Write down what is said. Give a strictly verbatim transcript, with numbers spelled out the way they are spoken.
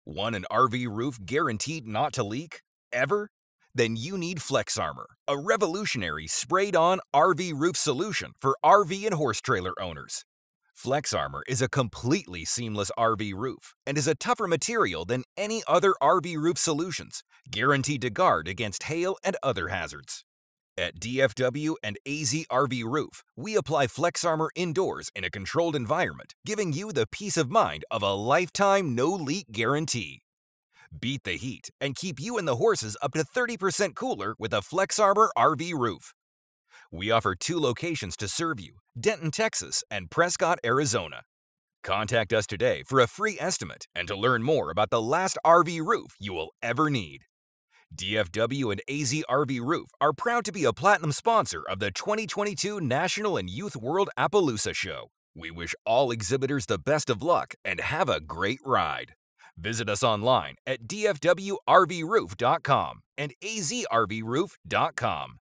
Want an R V roof guaranteed not to leak? Ever? Then you need FlexArmor, a revolutionary sprayed-on R V roof solution for R V and horse trailer owners. FlexArmor is a completely seamless R V roof and is a tougher material than any other R V roof solutions, guaranteed to guard against hail and other hazards. At D F W and A Z R V Roof, we apply FlexArmor indoors in a controlled environment, giving you the peace of mind of a lifetime no-leak guarantee. Beat the heat and keep you and the horses up to thirty percent cooler with a FlexArmor R V roof. We offer two locations to serve you, Denton, Texas and Prescott, Arizona. Contact us today for a free estimate and to learn more about the last R V roof you will ever need. D F W and A Z R V Roof are proud to be a platinum sponsor of the twenty twenty-two National and Youth World Appaloosa Show. We wish all exhibitors the best of luck and have a great ride. Visit us online at D F W R V roof dot com and A Z R V roof dot com.